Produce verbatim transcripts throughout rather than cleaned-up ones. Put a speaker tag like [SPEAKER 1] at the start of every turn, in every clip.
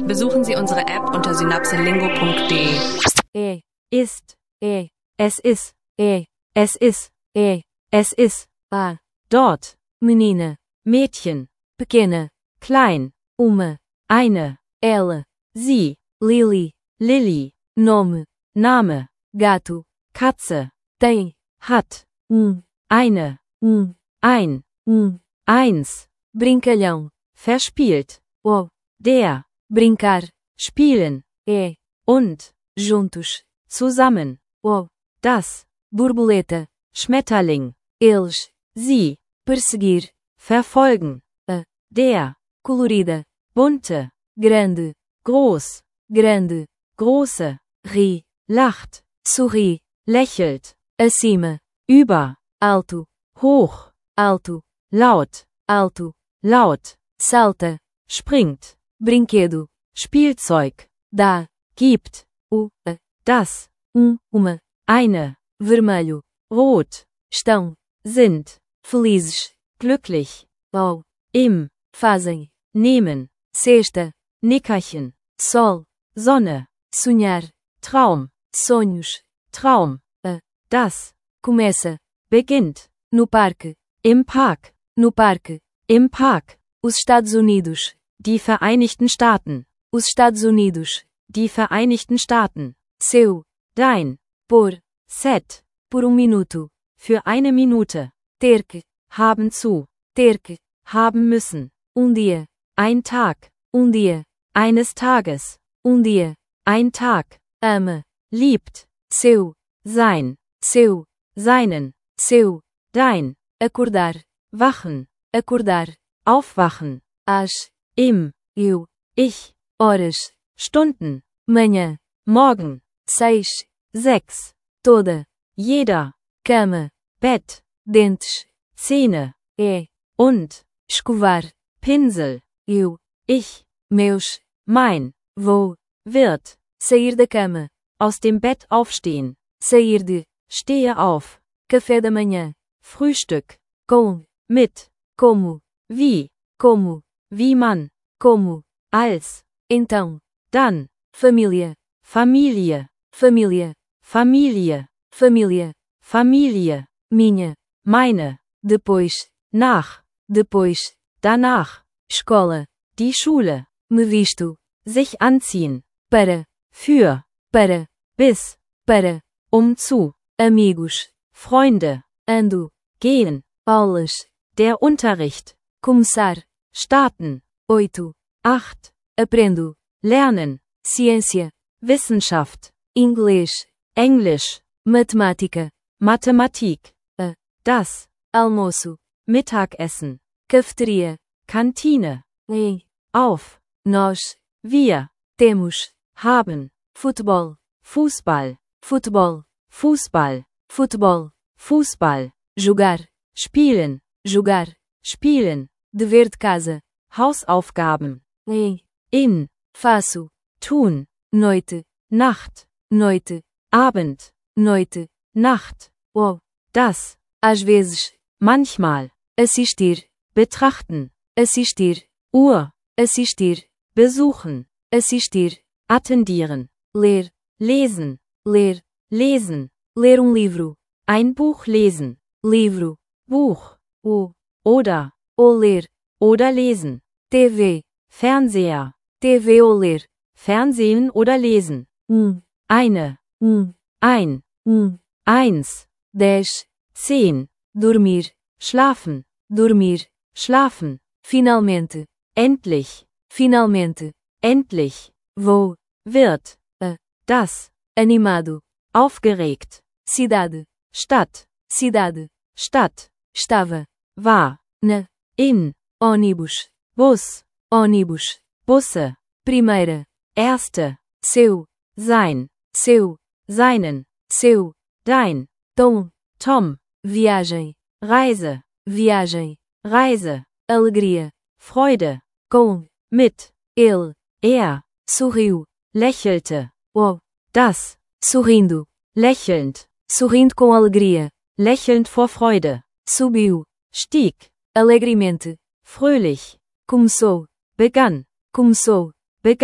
[SPEAKER 1] Besuchen Sie unsere App unter synapselingo punkt de.
[SPEAKER 2] E, ist, e, es ist, e, es ist, e, es ist, a, dort, menina, Mädchen, pequena, klein, uma, eine, ela, sie, Lili, Lilly, nome, Name, gato, Katze, tem, hat, um, eine, um, ein, um, eins, brincalhão, verspielt, o, der, brincar, spielen, e, und, juntos, zusammen, o, das, borboleta, Schmetterling, eles, sie, perseguir, verfolgen, a, der, colorida, bunte, grande, groß, grande, große, ri, lacht, sorri, lächelt, acima, über, alto, hoch, alto, laut, alto, laut, salta, springt, brinquedo, Spielzeug, dá, gibt, o, a, das, um, uma, eine, vermelho, rot, estão, sind, felizes, glücklich, ao, im, fazem, nehmen, sexta, Nickerchen, Sol, Sonne, sonhar, Traum, sonhos, Traum, a, das, começa, beginnt, no parque, im Park, no parque, im Park, os Estados Unidos, die Vereinigten Staaten, os Estados Unidos, die Vereinigten Staaten, seu, dein, por, set, por um minuto, für eine Minute, ter que, haben zu, ter que, haben müssen, um dia, ein Tag, um dia, eines Tages, um dia, ein Tag, ama, liebt, seu, sein, seu, seinen, seu, dein, acordar, wachen, acordar, aufwachen, às, im, eu, ich, horas, Stunden, manhã, morgen, seis, sechs, toda, jeder, cama, Bett, dentes, Zähne, é, und, escovar, Pinsel, eu, ich, meus, mein, vou, wird, sair da cama, aus dem Bett aufstehen, sair de, stehe auf, café da manhã, Frühstück, com, mit, como, wie, como, wie man, como, als, então, dann, família, Familie, família, Familie, família, Familie, minha, meine, depois, nach, depois, danach, escola, die Schule, me visto, sich anziehen, para, für, para, bis, para, um zu, amigos, Freunde, ando, gehen, aulas, der Unterricht, começar, starten, oito, acht, aprendo, lernen, ciência, Wissenschaft, inglês, Englisch, matemática, Mathematik, a, das, almoço, Mittagessen, cafeteria, Kantine, em, auf, nós, wir, temos, haben, Futebol, Fußball, Futebol, Fußball, Futebol, Fußball, jogar, spielen, jogar, spielen, dever de casa, Hausaufgaben, em, in, faço, tun, noite, Nacht, noite, Abend, noite, Nacht, o, das, às vezes, manchmal, assistir, betrachten, assistir, Uhr, assistir, besuchen, assistir, attendieren, ler, lesen, ler, lesen, ler um livro, ein Buch lesen, livro, Buch, o, oder, o ler, oder lesen, T V, Fernseher, T V o ler, Fernsehen oder lesen, um, eine, um, ein, um, eins, dez, zehn, dormir, schlafen, dormir, schlafen, finalmente, endlich, finalmente, endlich, vou, wird, a, das, animado, aufgeregt, cidade, Stadt, cidade, Stadt, estava, war, na, in, ônibus, bus, ônibus, busse, primeira, erste, seu, sein, seu, seinen, seu, dein, tom, tom, viagem, Reise, viagem, Reise, alegria, Freude, com, mit, ele, er, sorriu, lächelte, o, das, sorrindo, lächelnd, sorrindo com alegria, lächelnd vor Freude, subiu, stieg, alegremente, fröhlich, começou, begann, começou, begann,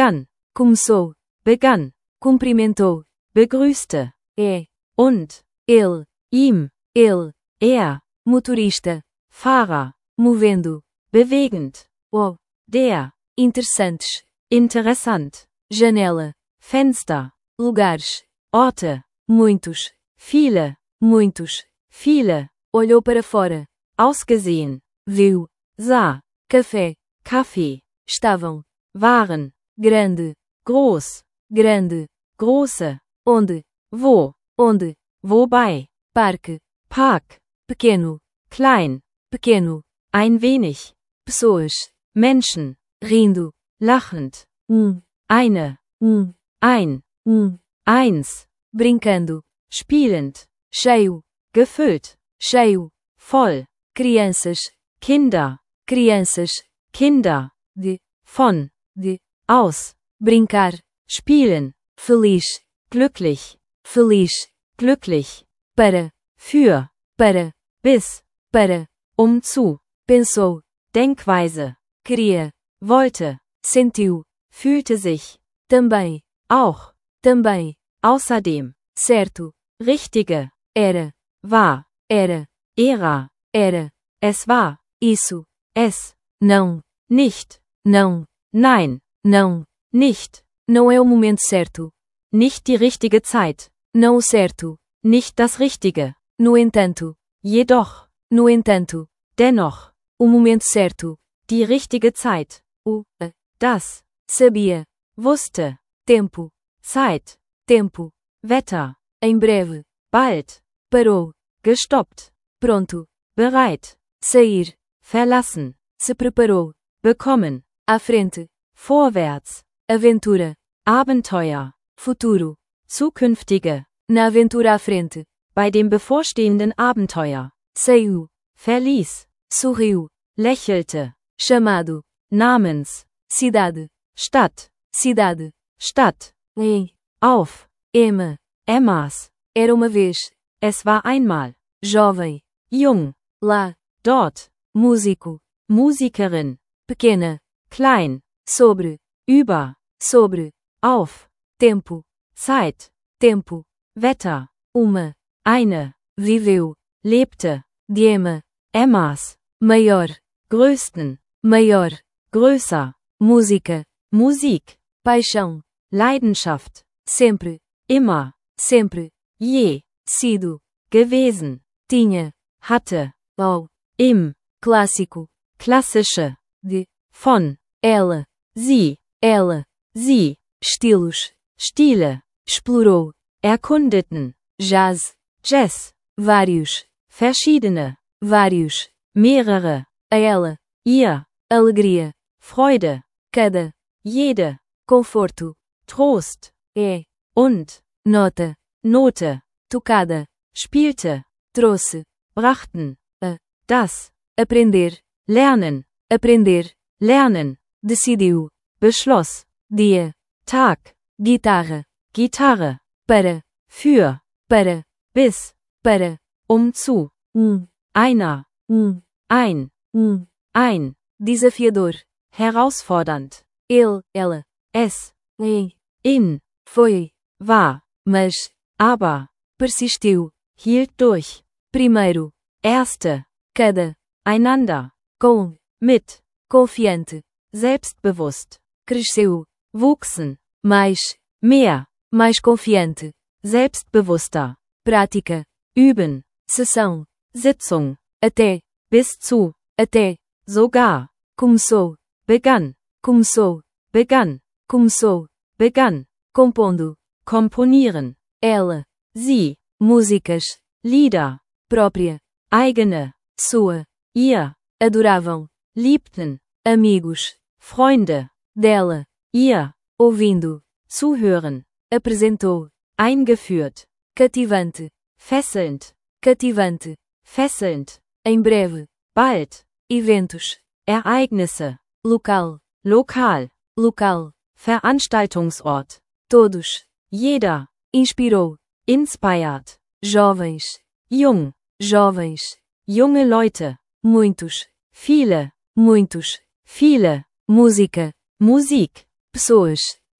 [SPEAKER 2] começou, begann, cumprimentou, begrüßte, é, und, ele, ihm, ele, er, motorista, Fahrer, movendo, bewegend, o, der, interessantes, interessant, janela, Fenster, lugares, Orte, muitos, viele, muitos, viele, olhou para fora, ausgesehen, viu, sah, café, Kaffee, estavam, waren, grande, groß, grande, große, onde, wo, onde, wobei, Parque, Park, pequeno, klein, pequeno, ein wenig, pessoas, Menschen, rindo, lachend, um, eine, um, ein, um, eins, brincando, spielend, cheio, gefüllt, cheio, voll, crianças, Kinder, crianças, Kinder, de, von, de, aus, brincar, spielen, feliz, glücklich, feliz, glücklich, para, für, para, bis, para, um zu, pensou, Denkweise, queria, wollte, sentiu, fühlte sich, também, auch, também, außerdem, certo, richtige, era, war, era, era, era, es war, isso, es, não, nicht, não, nein, não, nicht, não é o momento certo, nicht die richtige Zeit, não o certo, nicht das Richtige, no entanto, jedoch, no entanto, dennoch, o momento certo, die richtige Zeit, o, a, das, sabia, wusste, tempo, Zeit, tempo, Wetter, em breve, bald, parou, gestoppt, pronto, bereit, sair, verlassen, se preparou, bekommen, à frente, vorwärts, aventura, Abenteuer, futuro, zukünftige, na aventura à frente, bei dem bevorstehenden Abenteuer, saiu, verließ, sorriu, lächelte, chamado, namens, cidade, Stadt, cidade, Stadt, em, auf, Emma, Emmas, era uma vez, es war einmal, jovem, jung, lá, dort, músico, Musikerin, pequena, klein, sobre, über, sobre, auf, tempo, Zeit, tempo, Wetter, uma, eine, viveu, lebte, de Emma, Emmas, maior, größten, maior, größer, Música, Musik, paixão, Leidenschaft, sempre, immer, sempre, je, sido, gewesen, tinha, hatte, ao, im, clássico, klassische, de, von, ela, sie, ela, sie, estilos, Stile, explorou, erkundeten, Jazz, Jazz, vários, verschiedene, vários, mehrere, a ela, ihr, alegria, Freude, cada, jede, conforto, Trost, é, und, Nota, Note, tocada, spielte, trouxe, brachten, a, das, aprender, lernen, aprender, lernen, decidiu, beschloss, dia, Tag, guitarra, Gitarre, para, für, para, bis, para, um zu, um, einer, um, ein, um, ein, desafiador, herausfordernd, ele, ela, es, em, in, foi, war, mas, aber, persistiu, hielt durch, primeiro, erste, cada, einander, com, mit, confiante, selbstbewusst, cresceu, wuchsen, mais, mehr, mais confiante, selbstbewusster, prática, üben, sessão, Sitzung, até, bis zu, até, sogar, começou, begann, começou, begann, começou, begann, compondo, komponieren, ela, sie, músicas, Lieder, própria, eigene, sua, ihr, adoravam, liebten, amigos, Freunde, dela, ihr, ouvindo, zuhören, apresentou, eingeführt, cativante, fesselnd, cativante, fesselnd, em breve, bald, eventos, Ereignisse, local, lokal, local, Veranstaltungsort, todos, jeder, inspirou, inspired, jovens, jung, jovens, junge Leute, muitos, viele, muitos, viele, música, Musik, pessoas,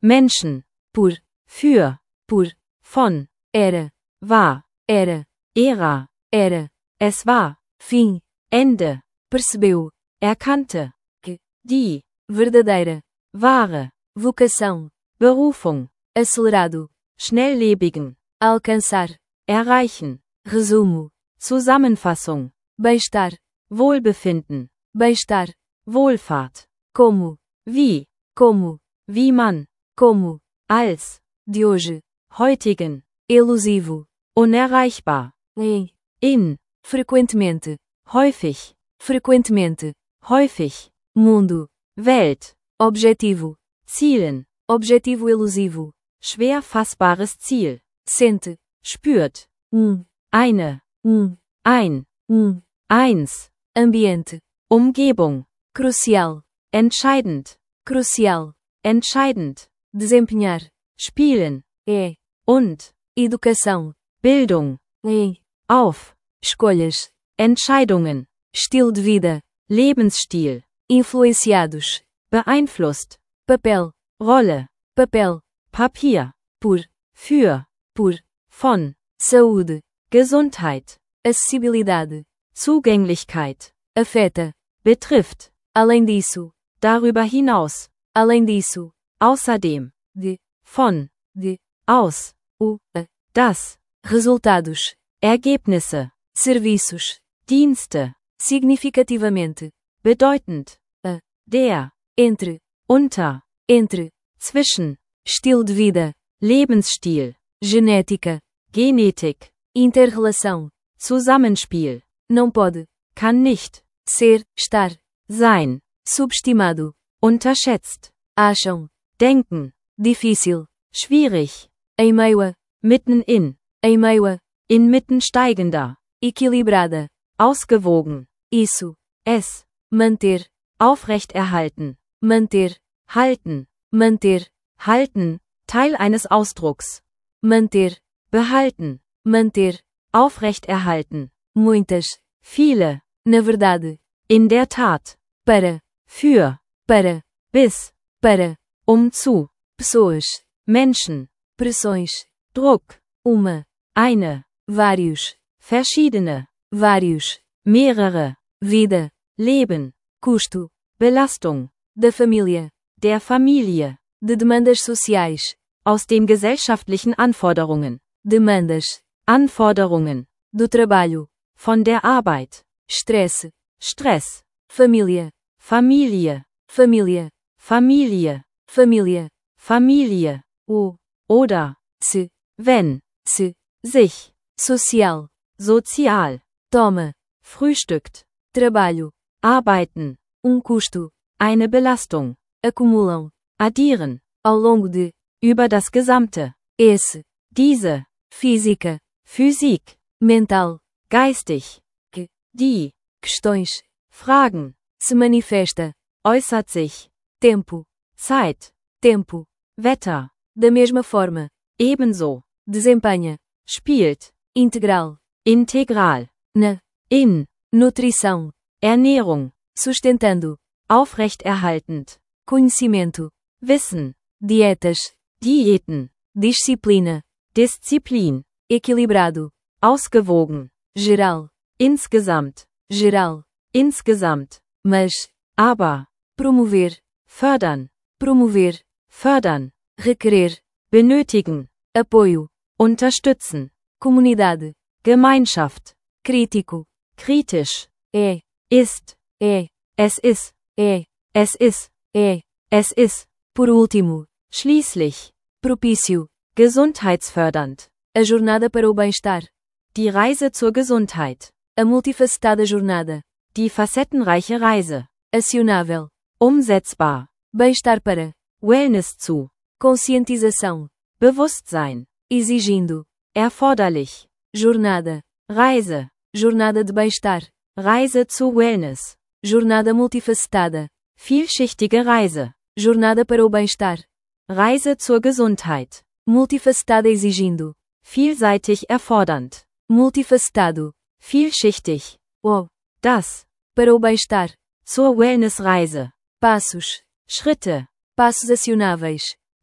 [SPEAKER 2] Menschen, por, für, por, von, era, war, era, era, era, es war, fim, Ende, percebeu, erkannte, que, die, verdadeira, wahre, vocação, Berufung, acelerado, schnelllebigen, alcançar, erreichen, resumo, Zusammenfassung, bem-estar, Wohlbefinden, bem-estar, Wohlfahrt, como, wie, como, wie man, como, als, de hoje, heutigen, elusivo, unerreichbar, em, in, frequentemente, häufig, frequentemente, häufig, mundo, Welt, objetivo, zielen, objetivo elusivo, schwer fassbares Ziel, sente, spürt, um, eine, um, ein, um, eins, ambiente, Umgebung, crucial, entscheidend, crucial, entscheidend, desempenhar, spielen, é, und, educação, Bildung, em, auf, escolhas, Entscheidungen, estilo de vida, Lebensstil, influenciados, beeinflusst, papel, Rolle, papel, Papier, por, für, por, von, saúde, Gesundheit, acessibilidade, Zugänglichkeit, afeta, betrifft, além disso, darüber hinaus, além disso, außerdem, de, von, de, aus, o, a, das, resultados, Ergebnisse, serviços, Dienste, significativamente, bedeutend, a, der, entre, unter, entre, zwischen, estilo de vida, Lebensstil, genética, Genetik, interrelação, Zusammenspiel, não pode, kann nicht, ser, estar, sein, subestimado, unterschätzt, acham, denken, difícil, schwierig, em meio a, mitten in, em meio a, inmitten steigender, equilibrada, ausgewogen, isso, es, manter, aufrechterhalten, manter, halten, manter, halten, Teil eines Ausdrucks, manter, behalten, manter, aufrechterhalten, muitas, viele, na verdade, in der Tat, para, für, para, bis, para, um zu, pessoas, Menschen, pressões, Druck, uma, eine, vários, verschiedene, vários, mehrere, vida, Leben, custo, Belastung, da família, der Familie, de demandas sociais, aus dem gesellschaftlichen Anforderungen, demandas, Anforderungen, do trabalho, von der Arbeit, Stress, Stress, família, Familie, família, Familie, família, Familie, o, oder, se, wenn, se, sich, social, sozial, toma, frühstückt, trabalho, arbeiten, um custo, eine Belastung, acumulam, addieren, ao longo de, über das gesamte, esse, diese, física, Physik, mental, geistig, que, die, questões, Fragen, se manifesta, äußert sich, tempo, Zeit, tempo, Wetter, da mesma forma, ebenso, desempenha, spielt, integral, integral, na, in, nutrição, Ernährung, sustentando, aufrechterhaltend, conhecimento, Wissen, dietas, Diäten, Disziplina, Disziplin, equilibrado, ausgewogen, geral, insgesamt, geral, insgesamt, mas, aber, promover, fördern, promover, fördern, requerer, benötigen, apoio, unterstützen, comunidade, Gemeinschaft, crítico, kritisch, é, ist, é, es ist, é, es ist, é, es ist, por último, schließlich, propício, gesundheitsfördernd, a jornada para o bem-estar, die Reise zur Gesundheit, a multifacetada jornada, die facettenreiche Reise, acionável, umsetzbar, bem-estar para, Wellness zu, conscientização, Bewusstsein, exigindo, erforderlich, jornada, Reise, jornada de bem-estar, Reise zu Wellness, jornada multifacetada, vielschichtige Reise, jornada para o bem-estar, Reise zur Gesundheit, multifacetada exigindo, vielseitig erfordernd, multifacetado, vielschichtig, o, das, para o bem-estar, zur Wellnessreise, passos, Schritte, passos acionáveis,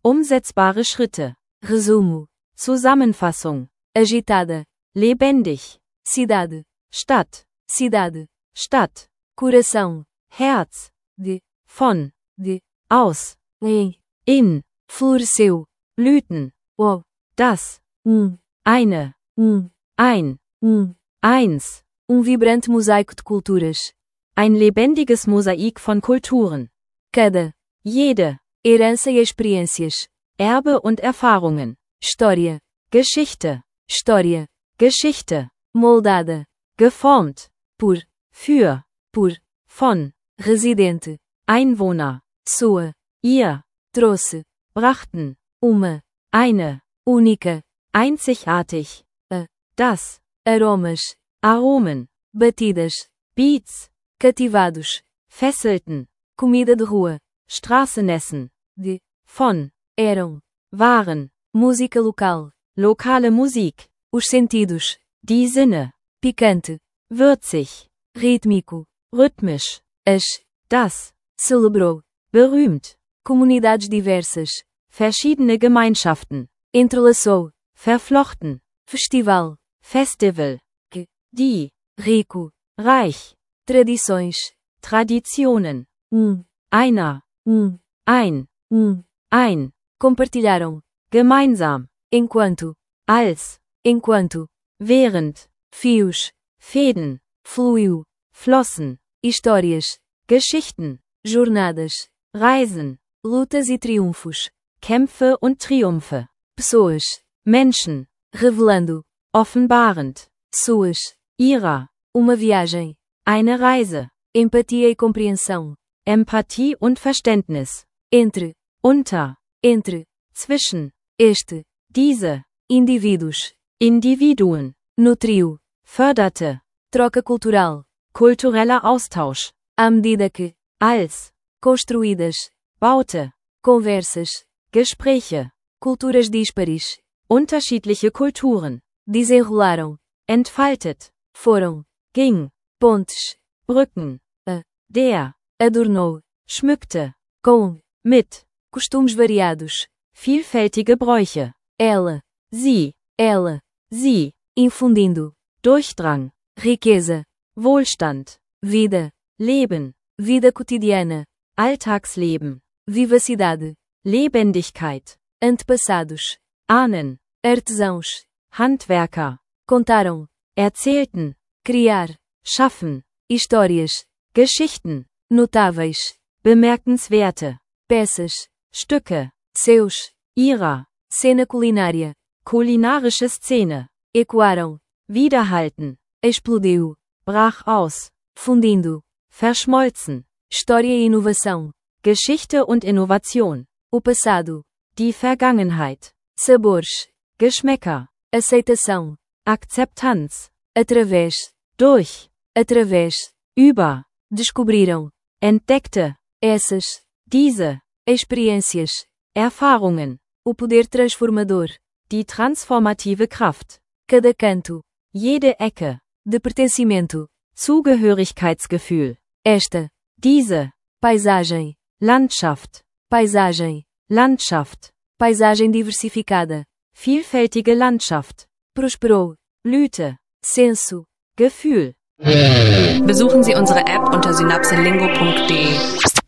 [SPEAKER 2] Umsetzbare Schritte.
[SPEAKER 1] Resumo.
[SPEAKER 2] Zusammenfassung.
[SPEAKER 1] Agitada.
[SPEAKER 2] Lebendig.
[SPEAKER 1] Cidade.
[SPEAKER 2] Stadt.
[SPEAKER 1] Cidade.
[SPEAKER 2] Stadt.
[SPEAKER 1] Coração.
[SPEAKER 2] Herz.
[SPEAKER 1] De.
[SPEAKER 2] Von.
[SPEAKER 1] De.
[SPEAKER 2] Aus.
[SPEAKER 1] Em.
[SPEAKER 2] In.
[SPEAKER 1] Floresceu.
[SPEAKER 2] Blüten.
[SPEAKER 1] O.
[SPEAKER 2] Das.
[SPEAKER 1] Um.
[SPEAKER 2] Eine.
[SPEAKER 1] Um.
[SPEAKER 2] Ein.
[SPEAKER 1] Um.
[SPEAKER 2] Eins.
[SPEAKER 1] Um vibrante mosaico de culturas.
[SPEAKER 2] Ein lebendiges Mosaik von Kulturen.
[SPEAKER 1] Cada.
[SPEAKER 2] Jede.
[SPEAKER 1] Herança e experiências.
[SPEAKER 2] Erbe und Erfahrungen.
[SPEAKER 1] História.
[SPEAKER 2] Geschichte.
[SPEAKER 1] História.
[SPEAKER 2] Geschichte.
[SPEAKER 1] Moldada.
[SPEAKER 2] Geformt.
[SPEAKER 1] Por.
[SPEAKER 2] Für.
[SPEAKER 1] Por.
[SPEAKER 2] Von.
[SPEAKER 1] Residente.
[SPEAKER 2] Einwohner.
[SPEAKER 1] Sua.
[SPEAKER 2] Ihr.
[SPEAKER 1] Trouxe.
[SPEAKER 2] Brachten.
[SPEAKER 1] Uma.
[SPEAKER 2] Eine.
[SPEAKER 1] Única.
[SPEAKER 2] Einzigartig.
[SPEAKER 1] A.
[SPEAKER 2] Das.
[SPEAKER 1] Aromas.
[SPEAKER 2] Aromen.
[SPEAKER 1] Batidas.
[SPEAKER 2] Beats.
[SPEAKER 1] Cativados.
[SPEAKER 2] Fesselten.
[SPEAKER 1] Comida de rua.
[SPEAKER 2] Straßenessen.
[SPEAKER 1] De.
[SPEAKER 2] Von.
[SPEAKER 1] Eram.
[SPEAKER 2] Waren.
[SPEAKER 1] Música local.
[SPEAKER 2] Lokale Musik.
[SPEAKER 1] Os sentidos.
[SPEAKER 2] Die Sinne.
[SPEAKER 1] Picante.
[SPEAKER 2] Würzig.
[SPEAKER 1] Rítmico.
[SPEAKER 2] Rhythmisch.
[SPEAKER 1] As.
[SPEAKER 2] Das.
[SPEAKER 1] Celebrou.
[SPEAKER 2] Berühmt.
[SPEAKER 1] Comunidades diversas.
[SPEAKER 2] Verschiedene Gemeinschaften.
[SPEAKER 1] Entrelaçou.
[SPEAKER 2] Verflochten.
[SPEAKER 1] Festival.
[SPEAKER 2] Festival.
[SPEAKER 1] Que.
[SPEAKER 2] Die.
[SPEAKER 1] Rico.
[SPEAKER 2] Reich.
[SPEAKER 1] Tradições.
[SPEAKER 2] Traditionen.
[SPEAKER 1] Um.
[SPEAKER 2] Einer.
[SPEAKER 1] Um.
[SPEAKER 2] Ein.
[SPEAKER 1] Um.
[SPEAKER 2] Ein.
[SPEAKER 1] Compartilharam.
[SPEAKER 2] Gemeinsam.
[SPEAKER 1] Enquanto.
[SPEAKER 2] Als.
[SPEAKER 1] Enquanto.
[SPEAKER 2] Während.
[SPEAKER 1] Fios.
[SPEAKER 2] Fäden.
[SPEAKER 1] Fluiu.
[SPEAKER 2] Flossen.
[SPEAKER 1] Histórias.
[SPEAKER 2] Geschichten.
[SPEAKER 1] Jornadas.
[SPEAKER 2] Reisen.
[SPEAKER 1] Lutas e triunfos.
[SPEAKER 2] Kämpfe und Triumphe.
[SPEAKER 1] Pessoas.
[SPEAKER 2] Menschen.
[SPEAKER 1] Revelando.
[SPEAKER 2] Offenbarend.
[SPEAKER 1] Suas.
[SPEAKER 2] Ihrer.
[SPEAKER 1] Uma viagem.
[SPEAKER 2] Eine Reise.
[SPEAKER 1] Empatia e compreensão.
[SPEAKER 2] Empathie und Verständnis.
[SPEAKER 1] Entre.
[SPEAKER 2] Unter.
[SPEAKER 1] Entre.
[SPEAKER 2] Zwischen.
[SPEAKER 1] Este.
[SPEAKER 2] Diese.
[SPEAKER 1] Indivíduos.
[SPEAKER 2] Individuen.
[SPEAKER 1] Nutriu.
[SPEAKER 2] Förderte.
[SPEAKER 1] Troca cultural.
[SPEAKER 2] Kultureller Austausch.
[SPEAKER 1] À medida que.
[SPEAKER 2] Als.
[SPEAKER 1] Construídas.
[SPEAKER 2] Baute.
[SPEAKER 1] Conversas.
[SPEAKER 2] Gespräche.
[SPEAKER 1] Culturas díspares.
[SPEAKER 2] Unterschiedliche Kulturen.
[SPEAKER 1] Desenrolaram.
[SPEAKER 2] Entfaltet.
[SPEAKER 1] Foram.
[SPEAKER 2] Ging.
[SPEAKER 1] Pontes.
[SPEAKER 2] Brücken.
[SPEAKER 1] A.
[SPEAKER 2] Der.
[SPEAKER 1] Adornou.
[SPEAKER 2] Schmückte.
[SPEAKER 1] Com.
[SPEAKER 2] Mit.
[SPEAKER 1] Costumes variados.
[SPEAKER 2] Vielfältige Bräuche.
[SPEAKER 1] Ela.
[SPEAKER 2] Sie.
[SPEAKER 1] Ela.
[SPEAKER 2] Sie.
[SPEAKER 1] Infundindo.
[SPEAKER 2] Durchdrang.
[SPEAKER 1] Riqueza.
[SPEAKER 2] Wohlstand.
[SPEAKER 1] Vida.
[SPEAKER 2] Leben.
[SPEAKER 1] Vida cotidiana.
[SPEAKER 2] Alltagsleben.
[SPEAKER 1] Vivacidade.
[SPEAKER 2] Lebendigkeit.
[SPEAKER 1] Antepassados.
[SPEAKER 2] Ahnen.
[SPEAKER 1] Artesãos.
[SPEAKER 2] Handwerker.
[SPEAKER 1] Contaram.
[SPEAKER 2] Erzählten.
[SPEAKER 1] Criar.
[SPEAKER 2] Schaffen.
[SPEAKER 1] Histórias.
[SPEAKER 2] Geschichten.
[SPEAKER 1] Notáveis.
[SPEAKER 2] Bemerkenswerte.
[SPEAKER 1] Peças.
[SPEAKER 2] Stücke.
[SPEAKER 1] Seus.
[SPEAKER 2] Ihrer.
[SPEAKER 1] Cena culinária.
[SPEAKER 2] Kulinarische Szene.
[SPEAKER 1] Ecoaram.
[SPEAKER 2] Widerhalten.
[SPEAKER 1] Explodiu.
[SPEAKER 2] Brach aus.
[SPEAKER 1] Fundindo.
[SPEAKER 2] Verschmolzen.
[SPEAKER 1] História e inovação.
[SPEAKER 2] Geschichte und Innovation.
[SPEAKER 1] O passado.
[SPEAKER 2] Die Vergangenheit.
[SPEAKER 1] Sabores.
[SPEAKER 2] Geschmäcker.
[SPEAKER 1] Aceitação.
[SPEAKER 2] Akzeptanz.
[SPEAKER 1] Através.
[SPEAKER 2] Durch.
[SPEAKER 1] Através.
[SPEAKER 2] Über.
[SPEAKER 1] Descobriram.
[SPEAKER 2] Entdeckte.
[SPEAKER 1] Essas.
[SPEAKER 2] Diese.
[SPEAKER 1] Experiências.
[SPEAKER 2] Erfahrungen.
[SPEAKER 1] O poder transformador.
[SPEAKER 2] Die transformative Kraft.
[SPEAKER 1] Cada canto.
[SPEAKER 2] Jede Ecke.
[SPEAKER 1] De pertencimento.
[SPEAKER 2] Zugehörigkeitsgefühl.
[SPEAKER 1] Esta.
[SPEAKER 2] Diese.
[SPEAKER 1] Paisagem.
[SPEAKER 2] Landschaft.
[SPEAKER 1] Paisagem.
[SPEAKER 2] Landschaft.
[SPEAKER 1] Paisagem diversificada.
[SPEAKER 2] Vielfältige Landschaft.
[SPEAKER 1] Prosperou.
[SPEAKER 2] Blüte.
[SPEAKER 1] Senso.
[SPEAKER 2] Gefühl.
[SPEAKER 1] Besuchen Sie unsere App unter synapselingo punkt de.